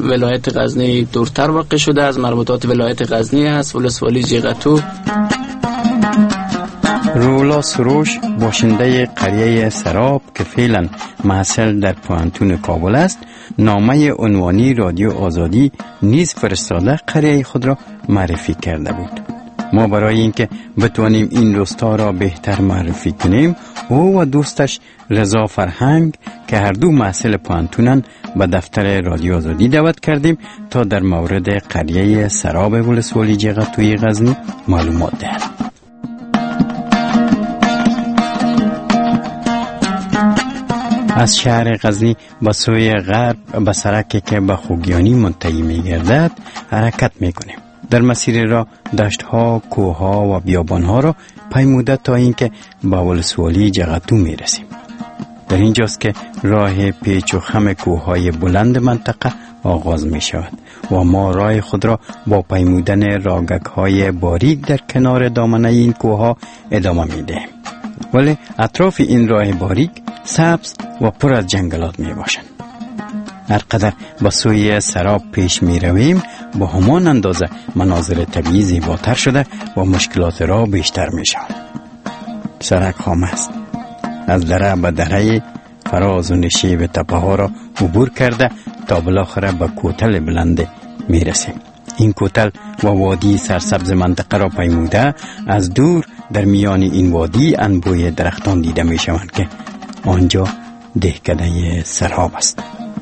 ولایت غزنی دورتر واقع شده از مربوطات ولایت غزنی است، ولسوالی جیغتو. رولا سروش باشنده قریه سراب که فعلا محصل در پوهنتون کابل است، نامه عنوانی رادیو آزادی نیز فرستاده قریه خود را معرفی کرده بود. ما برای اینکه بتوانیم این روستا را بهتر معرفی کنیم، او و دوستش رضا فرهنگ که هر دو محصل پوهنتونند به دفتر رادیو آزادی دعوت کردیم تا در مورد قریه سراب ولسوالی جیغتوی غزنی معلومات دهند. از شهر غزنی به سوی غرب به سرکی که به خوگیانی منتهی می گردد حرکت می کنیم. در مسیر را دشت‌ها، کوه‌ها و بیابان‌ها را پیموده تا اینکه به ولسوالی جیغتو می رسیم. در اینجاست که راه پیچ و خم کوه‌های بلند منطقه آغاز می شود و ما راه خود را با پیمودن راگک‌های باریک در کنار دامنه این کوه‌ها ادامه می دهیم. ولی اطراف این راه باریک سبز و پر از جنگلات می باشند. هر قدر به سوی سراب پیش می رویم با همان اندازه مناظر طبیعی زیباتر شده و مشکلات را بیشتر می شود. سرک خام است. از دره به دره فراز و نشیب تپه ها را عبور کرده تا بالاخره به کوتل بلند می رسیم. این کوتل و وادی سرسبز منطقه را پیموده از دور در میان این وادی انبوی درختان دیده می شوند که آنجا دهکده سراب است.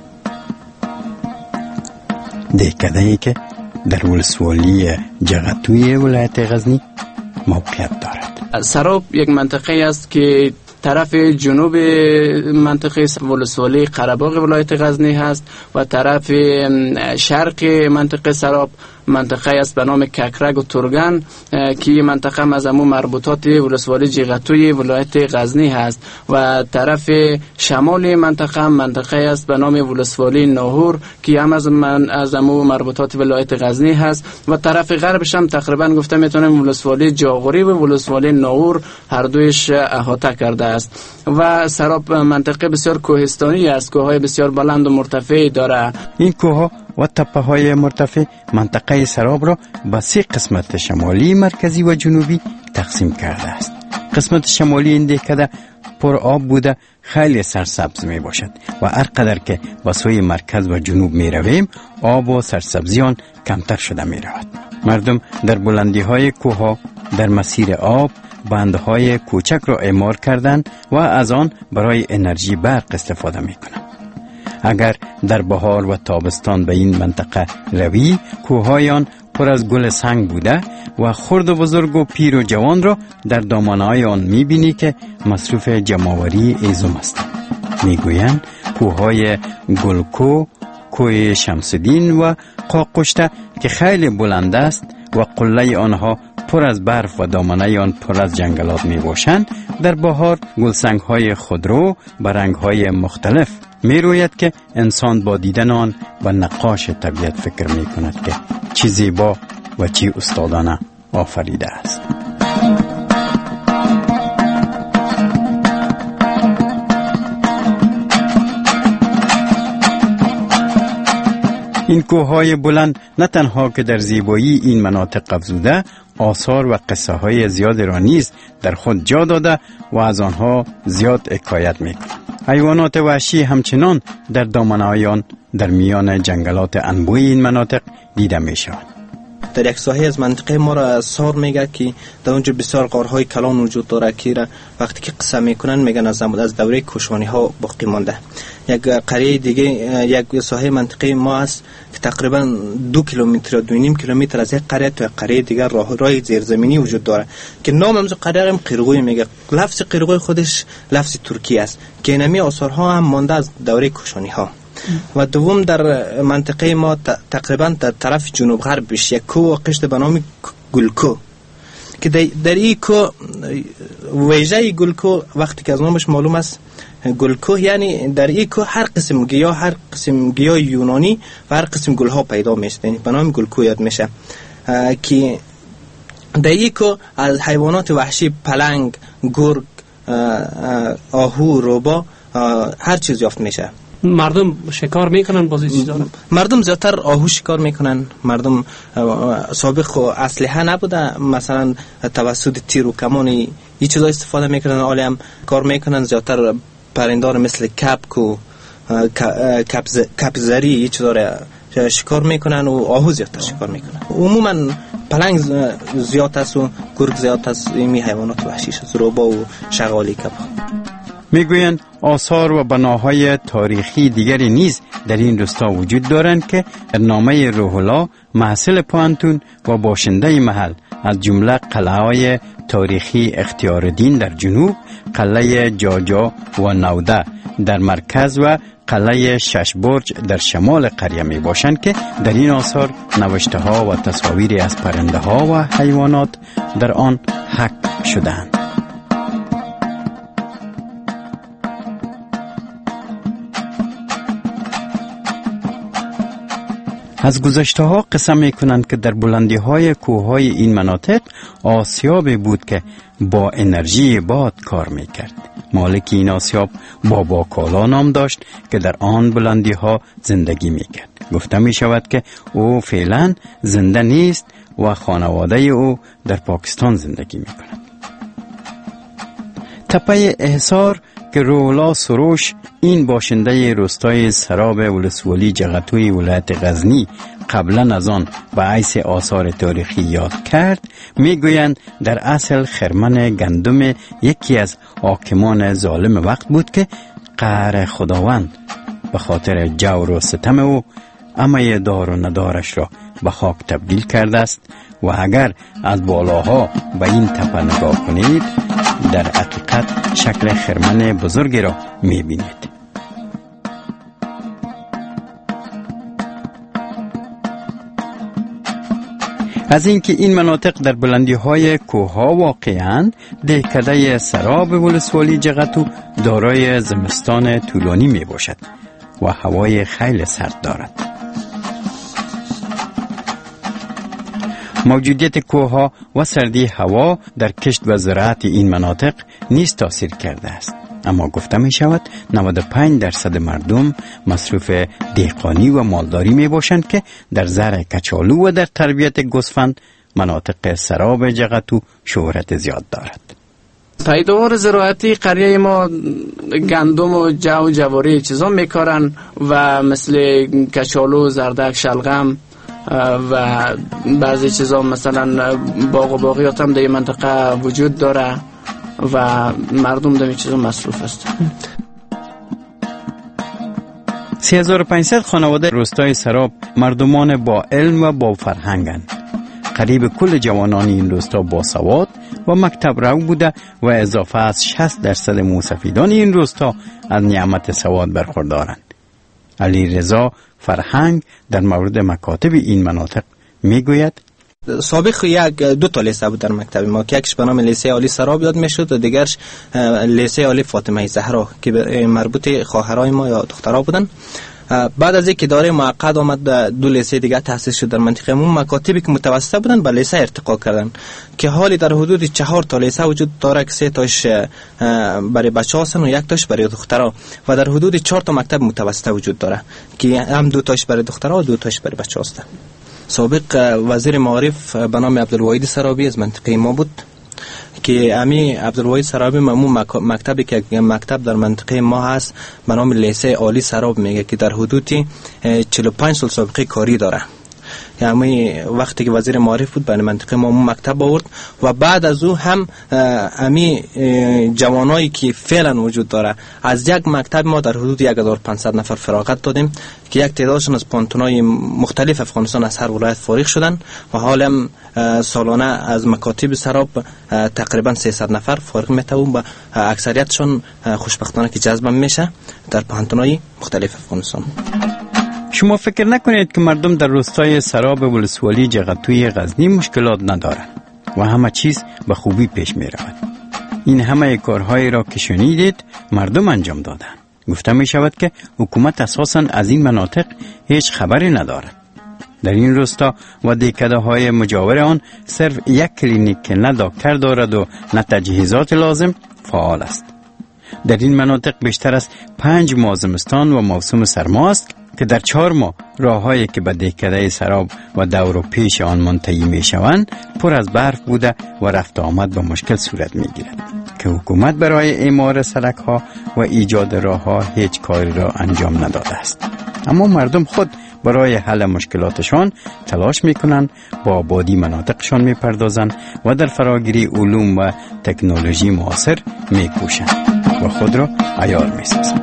دهکده‌ای که در ولسوالی جیغتوی ولایت غزنی موقعیت دارد. سراب یک منطقه است که طرف جنوب منطقه ولسوالی قره‌باغ ولایت غزنی هست و طرف شرق منطقه سراب منطقه است به نام ککرک و ترگن که منطقه از همون مربوطات ولسوالی جیغتوی ولایت غزنی هست و طرف شمال منطقه است به نام ولسوالی ناهور که هم از همون مربوطات ولایت غزنی هست و طرف غربش هم تقریبا گفته میتونم ولسوالی جاغوری و ولسوالی ناهور هر دویش احاطه کرده است. و سراب منطقه بسیار کوهستانی است، کوههای بسیار بلند و مرتفعی داره. این کوه و تپه های مرتفع منطقه سراب را به 3 قسمت شمالی، مرکزی و جنوبی تقسیم کرده است. قسمت شمالی این دهکده پر آب بوده خیلی سرسبز می باشد و هر قدر که به سوی مرکز و جنوب می رویم آب و سرسبزی آن کمتر شده می رود. مردم در بلندی های کوه ها در مسیر آب بندهای کوچک را اعمار کردند و از آن برای انرژی برق استفاده می کنند. اگر در بهار و تابستان به این منطقه روی، کوههای آن پر از گل سنگ بوده و خرد و بزرگ و پیر و جوان را در دامنه‌های آن می‌بینی که مصروف جمع‌آوری ایزم است. میگویند کوههای گلکو، کوه شمس‌الدین و قاقشته که خیلی بلند است و قله آنها پر از برف و دامنه آن پر از جنگلات می باشند، در بهار گلسنگ‌های خودرو به رنگ‌های مختلف می روید که انسان با دیدن آن به نقاش طبیعت فکر می کند که چی زیبا و چی استادانه آفریده است. این کوههای بلند نه تنها که در زیبایی این مناطق افزوده، آثار و قصه های زیاد را نیز در خود جا داده و از آنها زیاد حکایت میکنند. حیوانات وحشی همچنان در دامنه‌های آن در میان جنگلات انبوی این مناطق دیده میشوند. در یک ساحه از منطقه ما را سار میگه که در اونجا بسیار غارهای کلان وجود داره که را وقتی که قصه میکنن میگن از دوره کوشانی ها باقی مانده. یک قریه دیگه، یک ساحه منطقه ما است که تقریبا 2 کیلومتر یا 2.5 کیلومتر از یک قریه تا یک قریه دیگر راه زیرزمینی وجود داره که نام همز قریه هم قیرگوی میگه. لفظ قیرگوی خودش لفظ ترکی است که اینمی آثارها هم مانده از دوره کوشانی ها. و دوم در منطقه ما تقریبا در طرف جنوب غربش یک کوه واقع شده به نام گلکو که در این کوه ویژه گلکو وقتی که از نامش معلوم است، گلکو یعنی در این کوه هر قسم گیاه یونانی و هر قسم گلها پیدا میشه، یعنی به نام گلکو یاد میشه که در این کوه از حیوانات وحشی پلنگ، گرگ، آهو، روبا هر چیز یافت میشه. مردم شکار میکنن بازی چی دارن؟ مردم زیادتر آهو شکار میکنن. مردم سابق اسلحه نبوده، مثلا توسط تیر و کمان این چیزا استفاده میکنن. حالی هم کار میکنن زیادتر پرندار مثل کپک و کپزری این چیزا شکار میکنن و آهو زیادتر شکار میکنن. عموما پلنگ زیاد است و گرگ زیاد است. این حیوانات وحشی است، روبا و شغالی کپ. میگویند آثار و بناهای تاریخی دیگری نیز در این روستا وجود دارند که در نامه روح الله محصل پوهنتون و باشنده محل از جمله قلعه‌های تاریخی اختیارالدین در جنوب، قلعه جاجا و نوده در مرکز و قلعه ششبرج در شمال قریه می باشند که در این آثار نوشته ها و تصاویری از پرنده ها و حیوانات در آن حک شدند. از گذشته ها قصه می کنند که در بلندی های کوه های این مناطق آسیابی بود که با انرژی باد کار می کرد. مالک این آسیاب بابا کالا نام داشت که در آن بلندی ها زندگی می کرد. گفته می شود که او فعلا زنده نیست و خانواده او در پاکستان زندگی می کند. تپه احصار که رولا سروش این باشنده روستای سراب ولسوالی جغتوی ولایت غزنی قبلا از آن به حیث آثار تاریخی یاد کرد، میگویند در اصل خرمن گندم یکی از حاکمان ظالم وقت بود که قهر خداوند به خاطر جور و ستم او همه دار و ندارش را به خاک تبدیل کرده است و اگر از بالاها به این تپه نگاه کنید در حقیقت شکل خرمن بزرگی را میبینید. از اینکه این مناطق در بلندی های کوه ها واقعاً، دهکده سراب ولسوالی جغتو دارای زمستان طولانی می باشد و هوای خیلی سرد دارد. موجودیت کوه ها و سردی هوا در کشت و زراعت این مناطق نیز تاثیر کرده است. اما گفته می شود 95% مردم مصروف دهقانی و مالداری می باشند که در زرع کچالو و در تربیت گوسفند مناطق سراب جغتو شهرت زیاد دارد. پیداوار زراعتی قریه ما گندم و جو جواری چیزا میکارن و مثل کچالو، زردک، شلغم و بعضی چیزا مثلا باغ و باغیات هم در منطقه وجود داره و مردم در این چیزا مصروف است. 3500 خانواده روستای سراب مردمان با علم و با فرهنگند. قریب کل جوانان این روستا با سواد و مکتب رو بوده و اضافه از 60% موسفیدان این روستا از نعمت سواد برخوردارند. علی رضا فرهنگ در مورد مکاتب این مناطق میگوید سابق دو تا لیسه بود در مکتب ما که یکیش به نام لیسه عالی سراب یاد میشد و دیگرش لیسه عالی فاطمه زهرا که مربوط خواهرای ما یا دخترها بودن. بعد از اینکه اداره موقت آمد دو لیسه دیگه تأسیس شد در منطقه ما. مکاتبی که متوسطه بودن به لیسه ارتقا کردن که حالی در حدود 4 تا لیسه وجود داره که 3 تاش برای بچه‌ها هستن و 1 تاش برای دخترها و در حدود 4 تا مکتب متوسطه وجود داره که هم 2 تاش برای دخترها و 2 تاش برای بچه‌ها هستن. سابق وزیر معارف به نام عبدالواحد سرابی از منطقه ما بود که امی عبدالواحد سرابی ممنون مکتبی که مکتب در منطقه ما هست به نام لیسه عالی سراب میگه که در حدود 45 سال سابقه کاری داره. یعنی وقتی که وزیر معارف بود به منطقه ما مکتب آورد و بعد از او هم امی جوانایی که فعلا وجود داره از یک مکتب ما در حدود 1500 نفر فراغت دادیم که یک تعدادشون از پانتونای مختلف افغانستان از هر ولایت فارغ شدن و حالا هم سالانه از مکاتب سراب تقریبا 300 نفر فارغ میتوون و اکثریتشون خوشبختانه که جذب میشه در پانتونای مختلف افغانستان. شما فکر نکنید که مردم در روستای سراب ولسوالی جغتوی غزنی مشکلات ندارند و همه چیز به خوبی پیش می رود. این همه کارهایی را که شنیدید مردم انجام دادند. گفته می شود که حکومت اساساً از این مناطق هیچ خبری ندارد. در این روستا و دهکده های مجاور آن صرف یک کلینیک که نه دکتر دارد و نه تجهیزات لازم فعال است. در این مناطق بیشتر از 5 ماه زمستان و موسم سرما است که در 4 ماه راه‌هایی که به دهکده سراب و دور و پیش آن منتهی می‌شوند پر از برف بوده و رفت آمد به مشکل صورت می‌گیرد که حکومت برای اعمار سړک‌ها و ایجاد راه‌ها هیچ کاری را انجام نداده است. اما مردم خود برای حل مشکلاتشان تلاش میکنند، با آبادی مناطقشان میپردازند و در فراگیری علوم و تکنولوژی معاصر میکوشند و خود را عیار میسازند.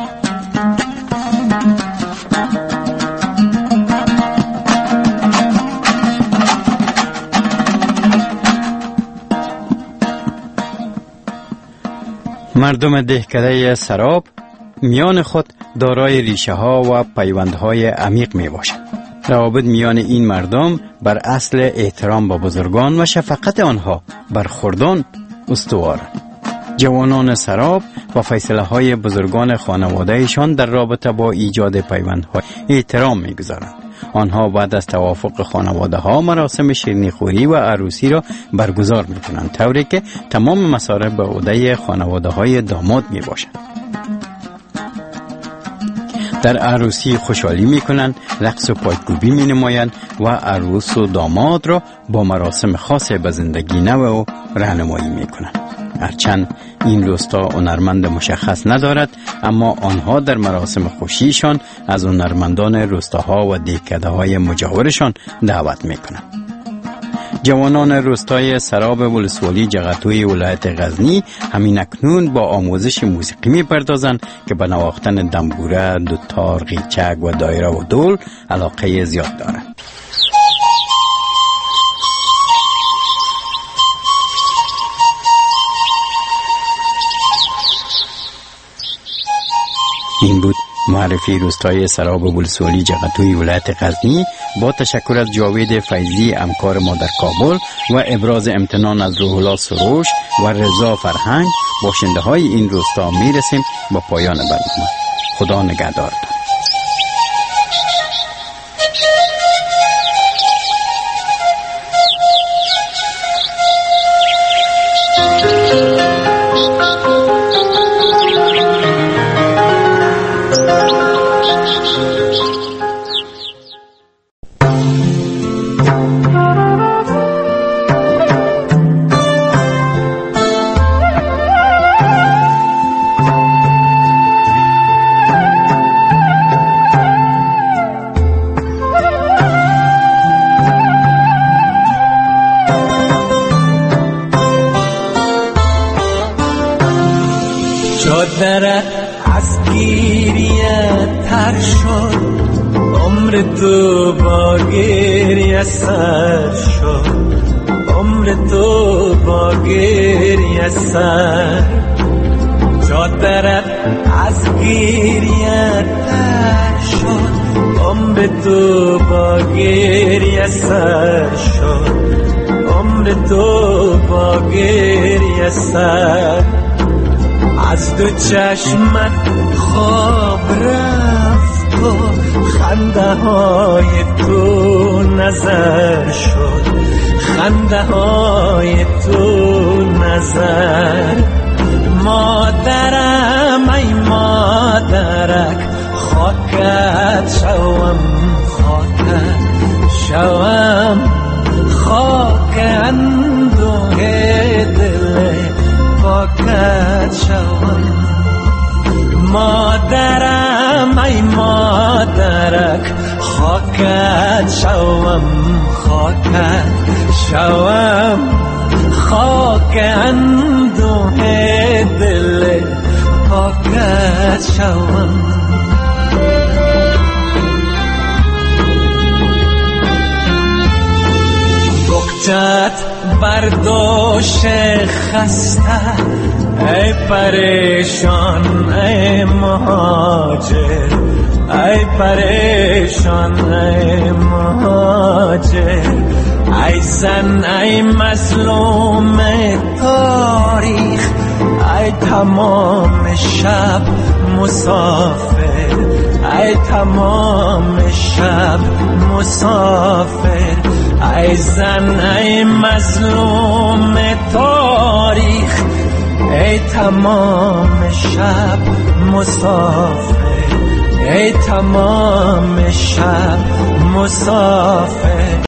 مردم دهکده سراب میان خود دارای ریشه ها و پیوندهای عمیق می باشند. روابط میان این مردم بر اصل احترام به بزرگان و شفقت آنها بر خردان استوارند. جوانان سراب و فیصله های بزرگان خانوادهشان در رابطه با ایجاد پیوندهای احترام می گذارند. آنها بعد از توافق خانواده ها مراسم شیرینیخوری و عروسی را برگزار می کنند، طوری که تمام مصارف به عهده خانواده های داماد می باشند. در عروسی خوشحالی می کنند، رقص و پایکوبی می نمایند و عروس و داماد را با مراسم خاص به زندگی نو و راهنمایی می کنند. هرچند این روستا هنرمند مشخص ندارد، اما آنها در مراسم خوشیشان از هنرمندان روستاها و دهکده‌های مجاورشان دعوت می کنند. جوانان روستای سراب ولسوالی جغتوی ولایت غزنی همین اکنون با آموزش موسیقی می پردازند که به نواختن دنبوره، دوتار، قیچک و دایره و دول علاقه زیاد دارند. این بود معرفی روستای سراب ولسوالی جغتوی ولایت غزنی. با تشکر از جاوید فیضی همکار ما در کابل و ابراز امتنان از روح الله سروش و رضا فرهنگ، باشنده های این روستا می رسیم با پایان برنامه. خدا نگهدارتان. چادرت از گریه تر شد، عمر تو با گریه سر شد، عمر تو با گریه سر. چادرت از گریه تر شد، عمر تو با گریه سر شد، عمر تو با گریه سر. از دو چشمت خواب رفت و خنده های تو نظر شد، خنده های تو نظر. مادرم ای مادرک، خاکت شوم، خاکت شوم، خاک اندوه دل پاکت شوم. مادرم ای مادرک، خاکت شوم، خاکت شوم، خاک اندوه دل پاکت شوم. بکچت برداشت خسته، ای پریشان ای مهاجر، ای پریشان ای مهاجر. ای زن ای مظلوم تاریخ، ای تمام شب مسافر، ای تمام شب مسافر. ای زن ای مظلوم تاریخ، ای تمام شب مسافر، ای تمام شب مسافر.